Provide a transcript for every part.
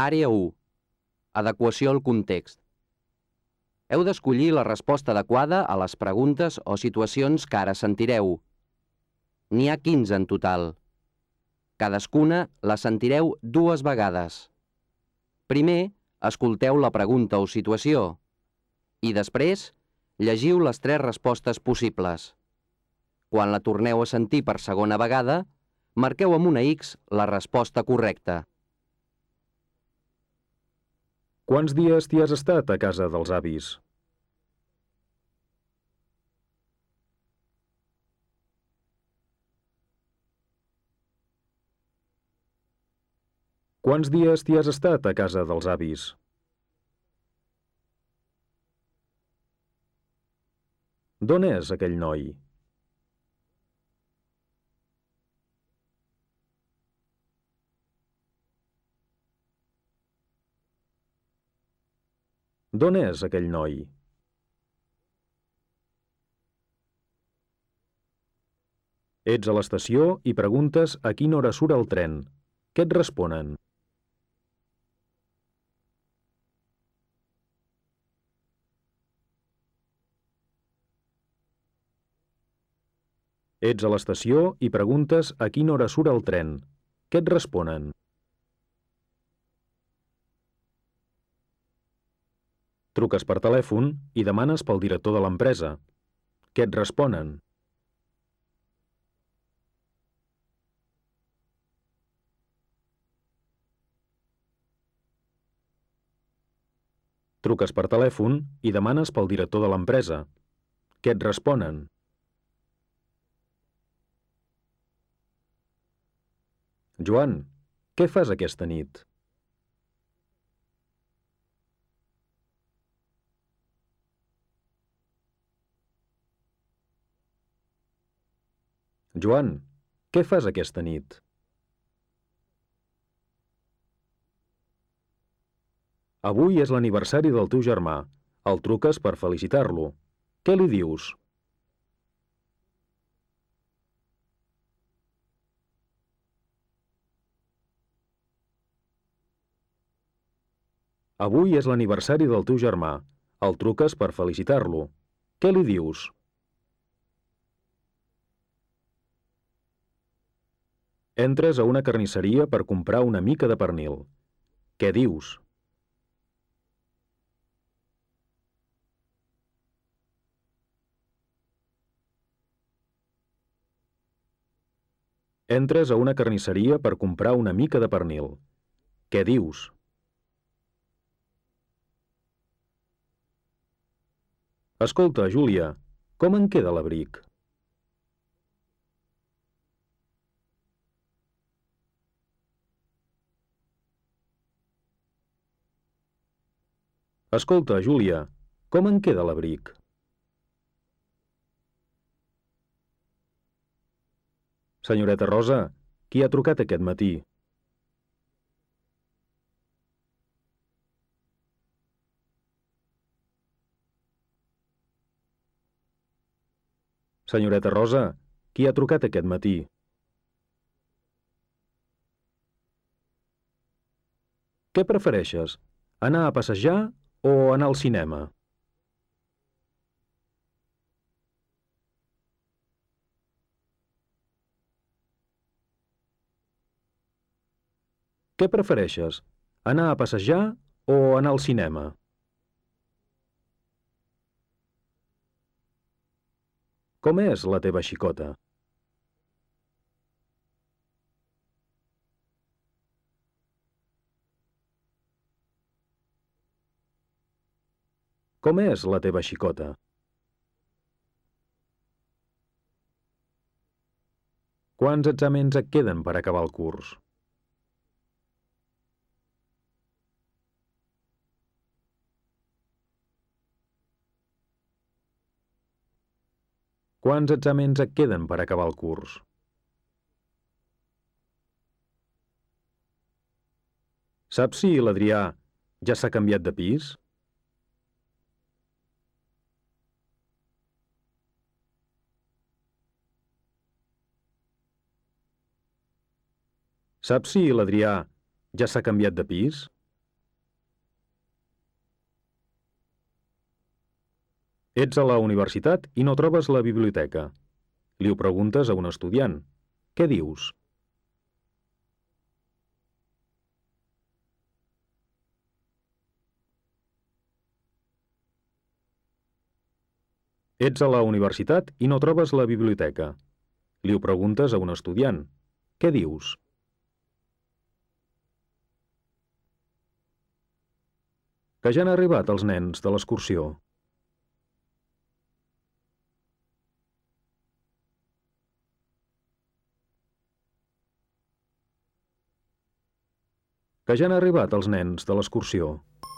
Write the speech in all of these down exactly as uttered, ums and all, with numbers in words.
Àrea u. Adequació al context. Heu d'escollir la resposta adequada a les preguntes o situacions que ara sentireu. N'hi ha quinze en total. Cadascuna la sentireu dues vegades. Primer, escolteu la pregunta o situació i després llegiu les tres respostes possibles. Quan la torneu a sentir per segona vegada, marqueu amb una X la resposta correcta. Quants dies t'hi has estat a casa dels avis? Quants dies t'hi has estat a casa dels avis? D'on és aquell noi? D'on és aquell noi? Ets a l'estació i preguntes a quina hora surt el tren. Què et responen? Ets a l'estació i preguntes a quina hora surt el tren. Què et responen? Truques per telèfon i demanes pel director de l'empresa. Què et responen? Truques per telèfon i demanes pel director de l'empresa. Què et responen? Joan, què fas aquesta nit? Joan, què fas aquesta nit? Avui és l'aniversari del teu germà. El truques per felicitar-lo. Què li dius? Avui és l'aniversari del teu germà. El truques per felicitar-lo. Què li dius? Entres a una carnisseria per comprar una mica de pernil. Què dius? Entres a una carnisseria per comprar una mica de pernil. Què dius? Escolta, Júlia, com en queda l'abric? Escolta, Júlia, com en queda l'abric? Senyoreta Rosa, qui ha trucat aquest matí? Senyoreta Rosa, qui ha trucat aquest matí? Què prefereixes, anar a passejar o anar al cinema? Què prefereixes, anar a passejar o anar al cinema? Com és la teva xicota? Com és la teva xicota? Quants exàmens et queden per acabar el curs? Quants exàmens et queden per acabar el curs? Saps si l'Adrià ja s'ha canviat de pis? Saps si l'Adrià ja s'ha canviat de pis? Ets a la universitat i no trobes la biblioteca. Li ho preguntes a un estudiant. Què dius? Ets a la universitat i no trobes la biblioteca. Li ho preguntes a un estudiant. Què dius? Que ja han arribat els nens de l'excursió. Que ja han arribat els nens de l'excursió.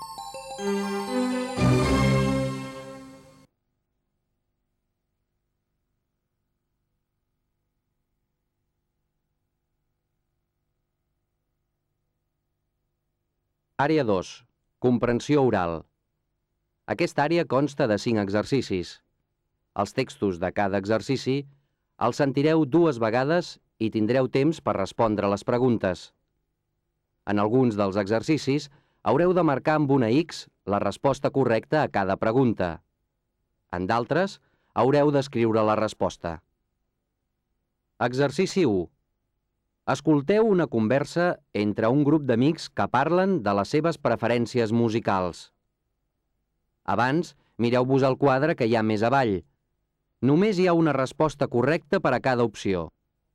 Àrea dos. Comprensió oral. Aquesta àrea consta de cinc exercicis. Els textos de cada exercici els sentireu dues vegades i tindreu temps per respondre les preguntes. En alguns dels exercicis haureu de marcar amb una X la resposta correcta a cada pregunta. En d'altres, haureu d'escriure la resposta. Exercici u. Escolteu una conversa entre un grup d'amics que parlen de les seves preferències musicals. Abans, mireu-vos el quadre que hi ha més avall. Només hi ha una resposta correcta per a cada opció.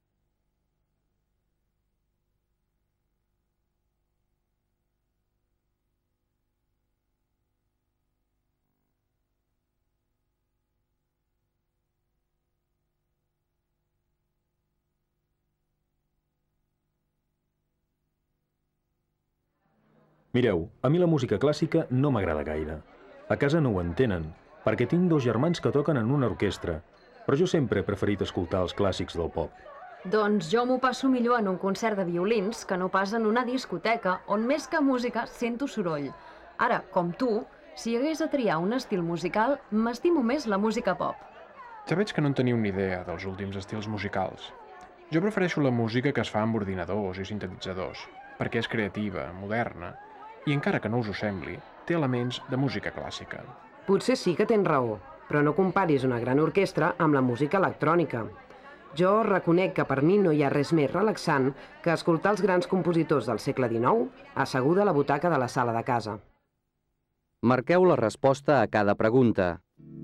Mireu, a mi la música clàssica no m'agrada gaire. A casa no ho entenen, perquè tinc dos germans que toquen en una orquestra, però jo sempre he preferit escoltar els clàssics del pop. Doncs jo m'ho passo millor en un concert de violins que no pas en una discoteca, on més que música sento soroll. Ara, com tu, si hagués de triar un estil musical, m'estimo més la música pop. Ja veig que no en teniu ni idea dels últims estils musicals. Jo prefereixo la música que es fa amb ordinadors i sintetitzadors, perquè és creativa, moderna, i encara que no us ho sembli, té elements de música clàssica. Potser sí que tens raó, però no comparis una gran orquestra amb la música electrònica. Jo reconec que per mi no hi ha res més relaxant que escoltar els grans compositors del segle dinou asseguda a la butaca de la sala de casa. Marqueu la resposta a cada pregunta.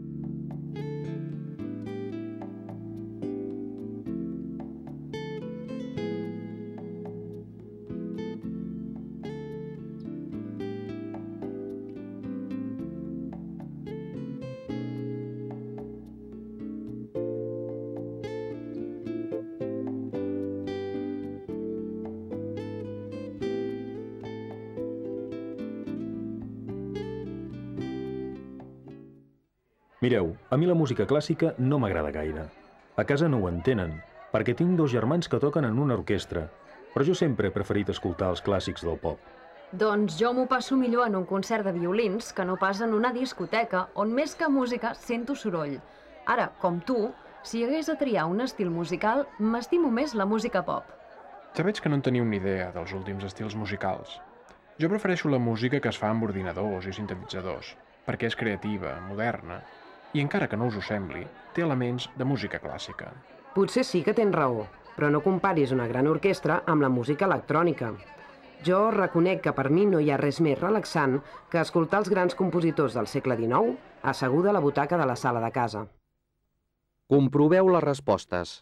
Mireu, a mi la música clàssica no m'agrada gaire. A casa no ho entenen, perquè tinc dos germans que toquen en una orquestra, però jo sempre he preferit escoltar els clàssics del pop. Doncs jo m'ho passo millor en un concert de violins que no pas en una discoteca, on més que música sento soroll. Ara, com tu, si hagués de triar un estil musical, m'estimo més la música pop. Ja veig que no en teniu ni idea dels últims estils musicals. Jo prefereixo la música que es fa amb ordinadors i sintetitzadors, perquè és creativa, moderna, i encara que no us ho sembli, té elements de música clàssica. Potser sí que tens raó, però no comparis una gran orquestra amb la música electrònica. Jo reconec que per mi no hi ha res més relaxant que escoltar els grans compositors del segle dinou asseguda a la butaca de la sala de casa. Comproveu les respostes.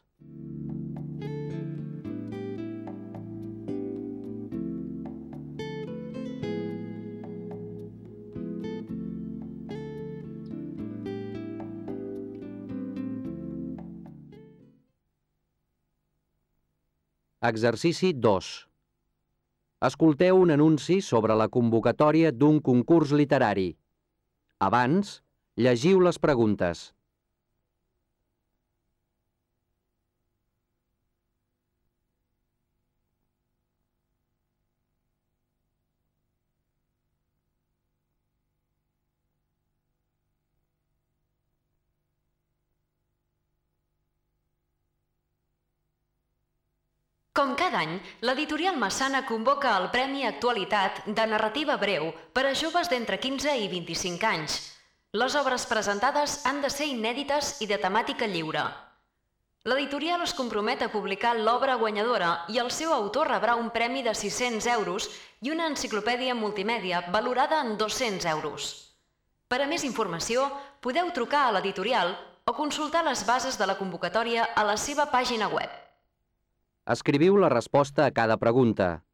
Exercici dos. Escolteu un anunci sobre la convocatòria d'un concurs literari. Abans, llegiu les preguntes. Com cada any, l'editorial Massana convoca el Premi Actualitat de narrativa breu per a joves d'entre quinze i vint-i-cinc anys. Les obres presentades han de ser inèdites i de temàtica lliure. L'editorial es compromet a publicar l'obra guanyadora i el seu autor rebrà un premi de sis-cents euros i una enciclopèdia multimèdia valorada en dos-cents euros. Per a més informació, podeu trucar a l'editorial o consultar les bases de la convocatòria a la seva pàgina web. Escriviu la resposta a cada pregunta.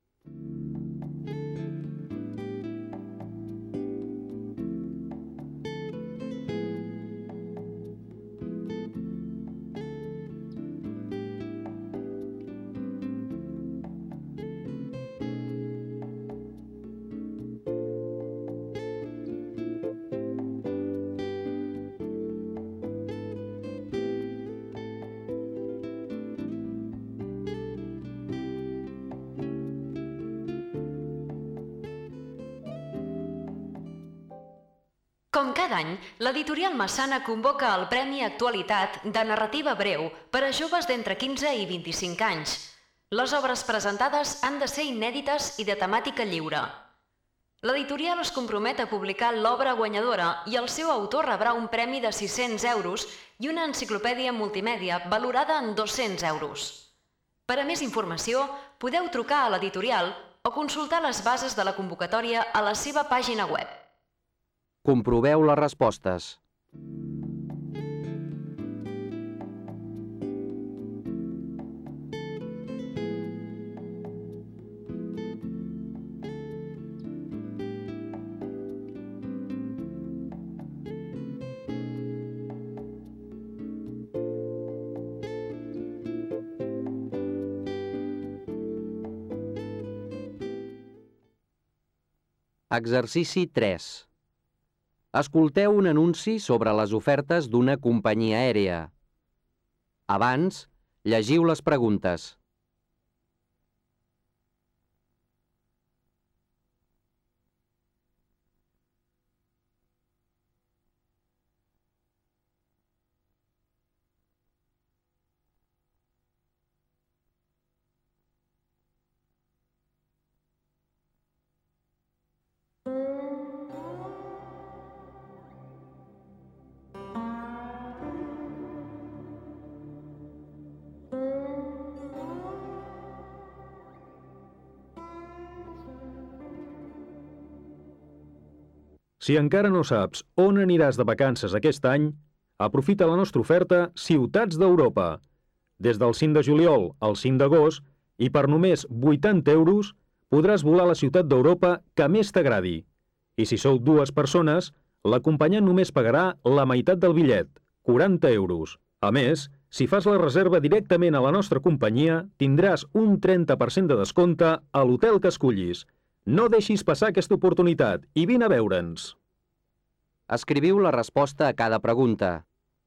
Com cada any, l'editorial Massana convoca el Premi Actualitat de narrativa breu per a joves d'entre quinze i vint-i-cinc anys. Les obres presentades han de ser inèdites i de temàtica lliure. L'editorial es compromet a publicar l'obra guanyadora i el seu autor rebrà un premi de sis-cents euros i una enciclopèdia multimèdia valorada en dos-cents euros. Per a més informació, podeu trucar a l'editorial o consultar les bases de la convocatòria a la seva pàgina web. Comproveu les respostes. Exercici tres. Escolteu un anunci sobre les ofertes d'una companyia aèria. Abans, llegiu les preguntes. Si encara no saps on aniràs de vacances aquest any, aprofita la nostra oferta Ciutats d'Europa. Des del cinc de juliol al cinc d'agost i per només vuitanta euros podràs volar a la ciutat d'Europa que més t'agradi. I si sou dues persones, l'acompanyant només pagarà la meitat del bitllet, quaranta euros. A més, si fas la reserva directament a la nostra companyia, tindràs un trenta per cent de descompte a l'hotel que escollis. No deixis passar aquesta oportunitat i vine a veure'ns. Escriviu la resposta a cada pregunta.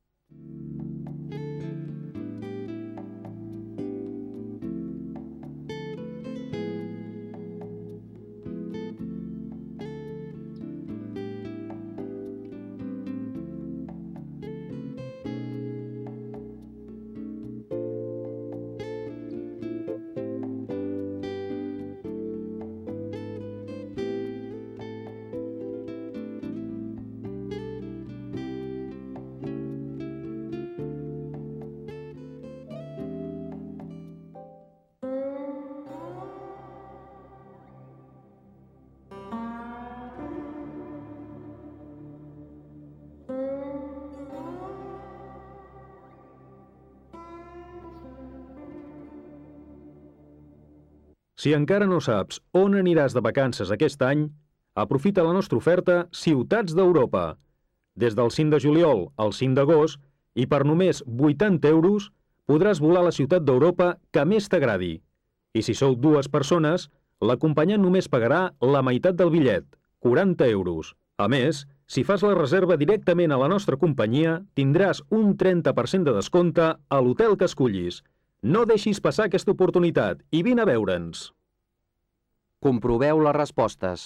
Si encara no saps on aniràs de vacances aquest any, aprofita la nostra oferta Ciutats d'Europa. Des del cinc de juliol al cinc d'agost i per només vuitanta euros podràs volar a la ciutat d'Europa que més t'agradi. I si sou dues persones, l'acompanyant només pagarà la meitat del bitllet, quaranta euros. A més, si fas la reserva directament a la nostra companyia, tindràs un trenta per cent de descompte a l'hotel que escollis. No deixis passar aquesta oportunitat i vine a veure'ns. Comproveu les respostes.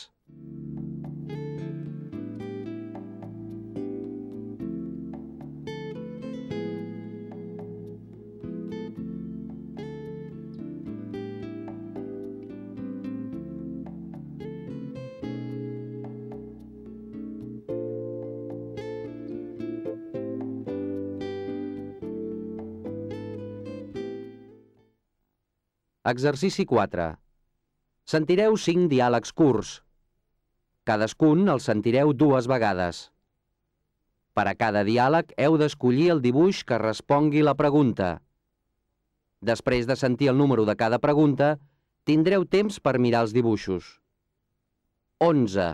Exercici quatre. Sentireu cinc diàlegs curts. Cadascun el sentireu dues vegades. Per a cada diàleg heu d'escollir el dibuix que respongui la pregunta. Després de sentir el número de cada pregunta, tindreu temps per mirar els dibuixos. onze.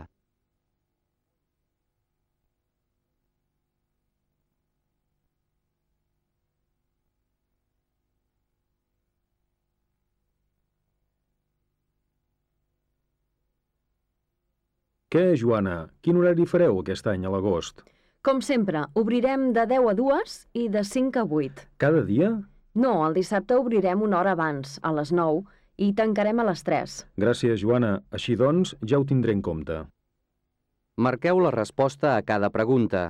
Què, Joana? Quin horari fareu aquest any a l'agost? Com sempre, obrirem de deu a dues i de cinc a vuit. Cada dia? No, el dissabte obrirem una hora abans, a les nou, i tancarem a les tres. Gràcies, Joana. Així doncs, ja ho tindré en compte. Marqueu la resposta a cada pregunta.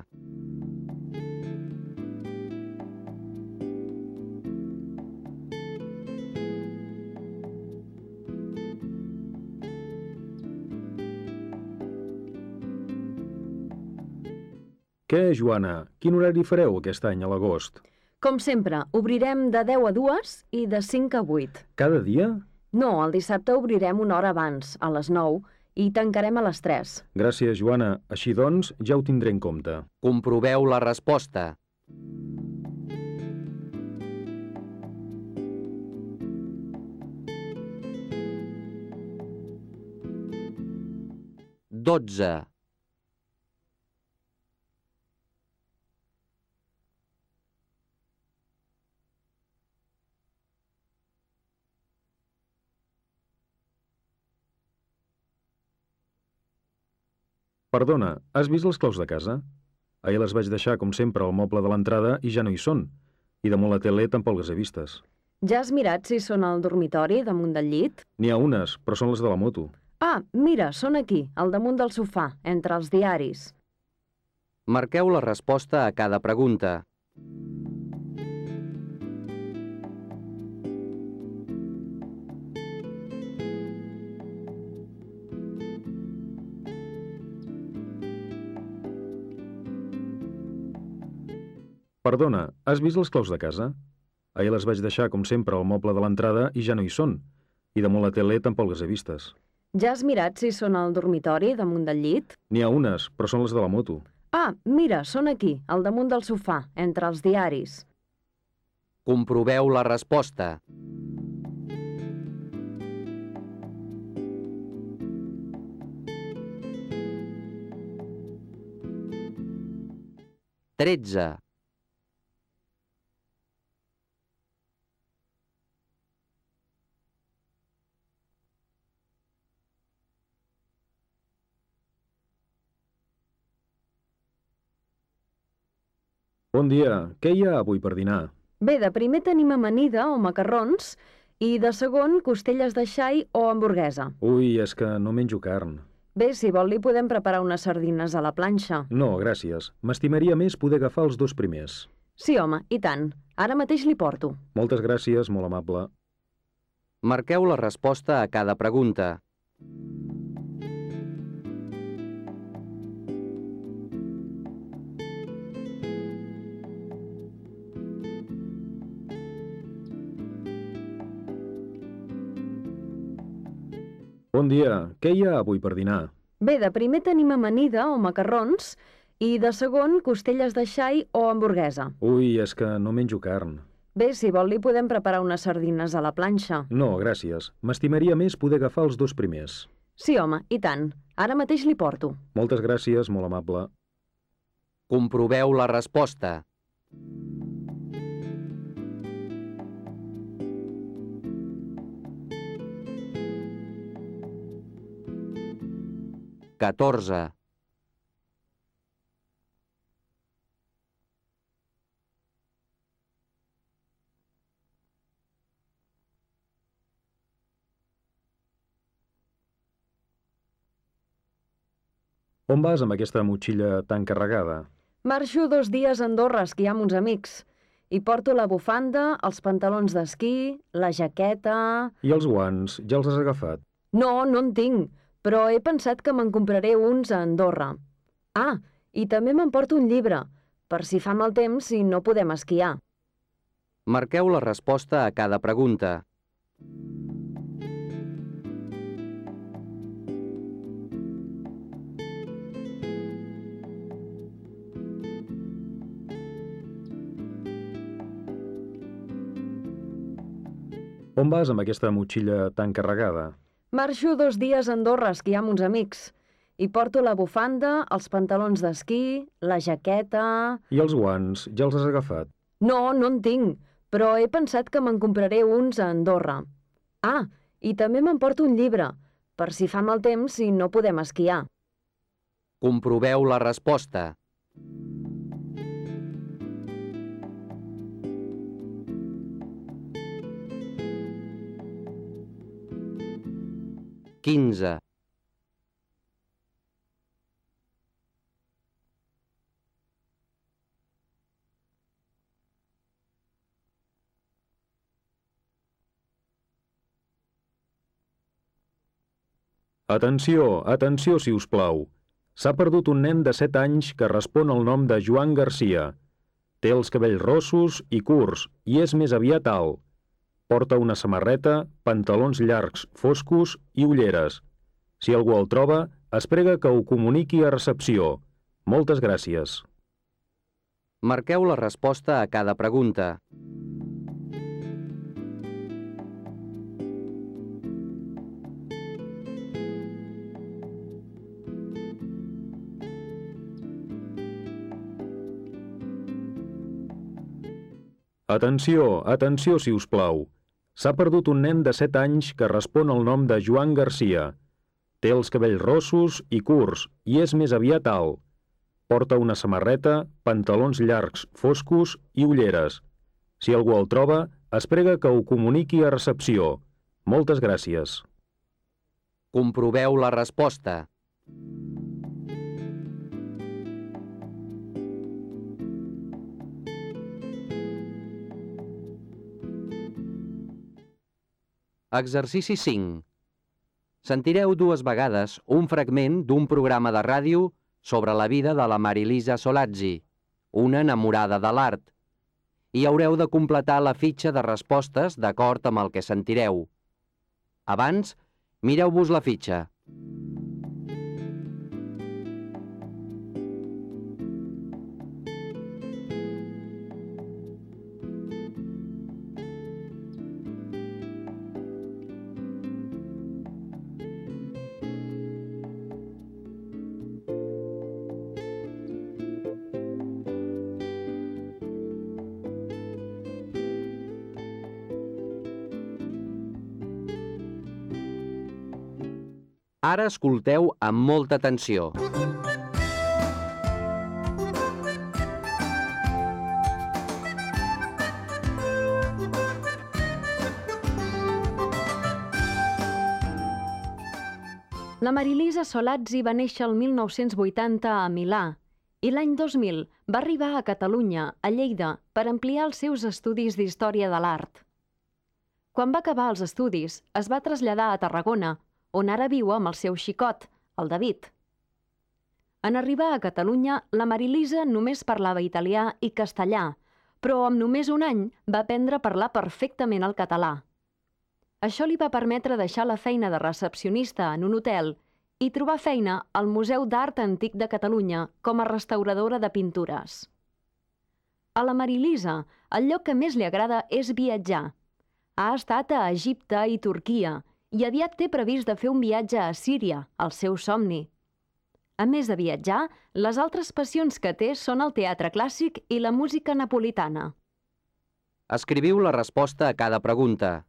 Què, Joana? Quin horari fareu aquest any a l'agost? Com sempre, obrirem de deu a dues i de cinc a vuit. Cada dia? No, el dissabte obrirem una hora abans, a les nou, i tancarem a les tres. Gràcies, Joana. Així doncs, ja ho tindré en compte. Comproveu la resposta. dotze. Perdona, has vist les claus de casa? Ahir les vaig deixar, com sempre, al moble de l'entrada i ja no hi són. I damunt la tele tampoc les he vistes. Ja has mirat si són al dormitori, damunt del llit? N'hi ha unes, però són les de la moto. Ah, mira, són aquí, al damunt del sofà, entre els diaris. Marqueu la resposta a cada pregunta. Perdona, has vist les claus de casa? Ahir les vaig deixar, com sempre, al moble de l'entrada i ja no hi són. I damunt la tele tampoc les he vistes. Ja has mirat si són al dormitori, damunt del llit? N'hi ha unes, però són les de la moto. Ah, mira, són aquí, al damunt del sofà, entre els diaris. Comproveu la resposta. tretze. Bon dia, què hi ha avui per dinar? Bé, de primer tenim amanida o macarrons i de segon costelles de xai o hamburguesa. Ui, és que no menjo carn. Bé, si vol li podem preparar unes sardines a la planxa. No, gràcies. M'estimaria més poder agafar els dos primers. Sí, home, i tant. Ara mateix li porto. Moltes gràcies, molt amable. Marqueu la resposta a cada pregunta. Bon dia, què hi ha avui per dinar? Bé, de primer tenim amanida o macarrons i de segon costelles de xai o hamburguesa. Ui, és que no menjo carn. Bé, si vol li podem preparar unes sardines a la planxa. No, gràcies. M'estimaria més poder agafar els dos primers. Sí, home, i tant. Ara mateix li porto. Moltes gràcies, molt amable. Comproveu la resposta. catorze. On vas amb aquesta motxilla tan carregada? Marxo dos dies a Andorra a esquiar amb uns amics. I porto la bufanda, els pantalons d'esquí, la jaqueta... I els guants, ja els has agafat? No, no en tinc, però he pensat que me'n compraré uns a Andorra. Ah, i també m'emporto un llibre, per si fa mal temps i no podem esquiar. Marqueu la resposta a cada pregunta. On vas amb aquesta motxilla tan carregada? Marxo dos dies a Andorra a esquiar amb uns amics. Hi porto la bufanda, els pantalons d'esquí, la jaqueta... I els guants, ja els has agafat? No, no en tinc, però he pensat que me'n compraré uns a Andorra. Ah, i també m'emporto un llibre, per si fa mal temps i no podem esquiar. Comproveu la resposta. quinze. Atenció, atenció, si us plau. S'ha perdut un nen de set anys que respon al nom de Joan Garcia. Té els cabells rossos i curts i és més aviat alt. Porta una samarreta, pantalons llargs foscos i ulleres. Si algú el troba, es prega que ho comuniqui a recepció. Moltes gràcies. Marqueu la resposta a cada pregunta. Atenció, atenció, si us plau. S'ha perdut un nen de set anys que respon al nom de Joan Garcia. Té els cabells rossos i curts i és més aviat alt. Porta una samarreta, pantalons llargs foscos i ulleres. Si algú el troba, es prega que ho comuniqui a recepció. Moltes gràcies. Comproveu la resposta. Exercici cinc. Sentireu dues vegades un fragment d'un programa de ràdio sobre la vida de la Marilisa Solazzi, una enamorada de l'art, i haureu de completar la fitxa de respostes d'acord amb el que sentireu. Abans, mireu-vos la fitxa. Ara escolteu amb molta atenció. La Marilisa Solazzi va néixer el mil nou-cents vuitanta a Milà i l'any dos mil va arribar a Catalunya, a Lleida, per ampliar els seus estudis d'Història de l'Art. Quan va acabar els estudis, es va traslladar a Tarragona, on ara viu amb el seu xicot, el David. En arribar a Catalunya, la Marilisa només parlava italià i castellà, però amb només un any va aprendre a parlar perfectament el català. Això li va permetre deixar la feina de recepcionista en un hotel i trobar feina al Museu d'Art Antic de Catalunya com a restauradora de pintures. A la Marilisa, el lloc que més li agrada és viatjar. Ha estat a Egipte i Turquia, i aviat té previst de fer un viatge a Síria, el seu somni. A més de viatjar, les altres passions que té són el teatre clàssic i la música napolitana. Escriviu la resposta a cada pregunta.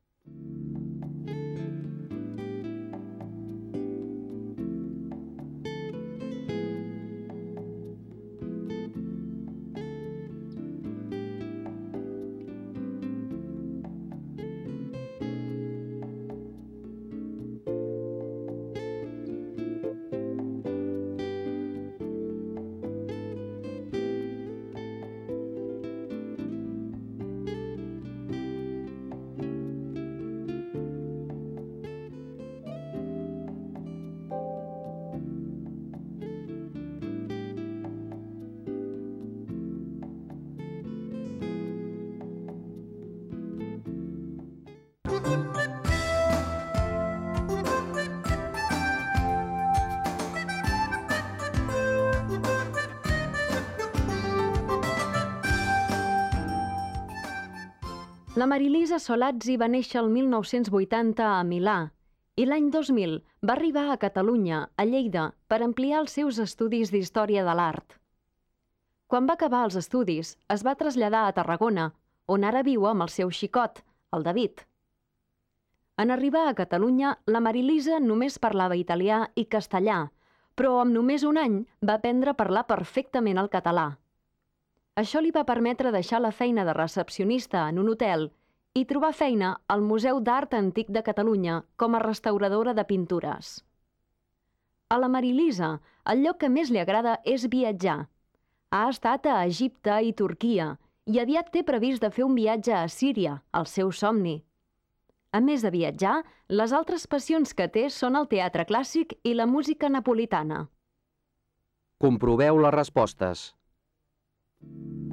La Marilisa Solazzi va néixer el mil nou-cents vuitanta a Milà i l'any dos mil va arribar a Catalunya, a Lleida, per ampliar els seus estudis d'Història de l'Art. Quan va acabar els estudis, es va traslladar a Tarragona, on ara viu amb el seu xicot, el David. En arribar a Catalunya, la Marilisa només parlava italià i castellà, però amb només un any va aprendre a parlar perfectament el català. Això li va permetre deixar la feina de recepcionista en un hotel i trobar feina al Museu d'Art Antic de Catalunya com a restauradora de pintures. A la Marilisa, el lloc que més li agrada és viatjar. Ha estat a Egipte i Turquia i aviat té previst de fer un viatge a Síria, el seu somni. A més de viatjar, les altres passions que té són el teatre clàssic i la música napolitana. Comproveu les respostes.